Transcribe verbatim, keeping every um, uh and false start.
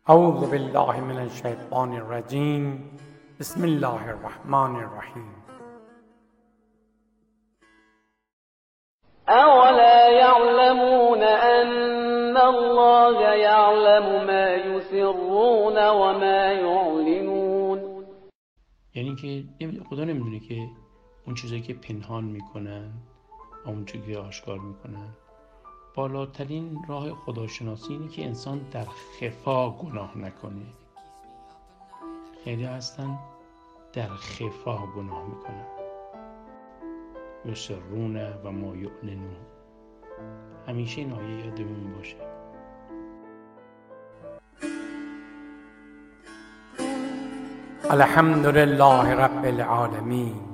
اعوذ بالله من الشیطان الرجیم. بسم الله الرحمن الرحیم. اولا یعلمون ان الله یعلم ما یسرون و ما یعلنون. یعنی که خدا نمیدونه که اون چیزایی که پنهان میکنن و اون چیزایی که آشکار میکنن. بالاترین راه خداشناسی اینه که انسان در خفا گناه نکنه. خیلی هستن در خفا گناه میکنن، یسرون و ما یعلنون. همیشه این آیه یادمون باشه. الحمد لله رب العالمین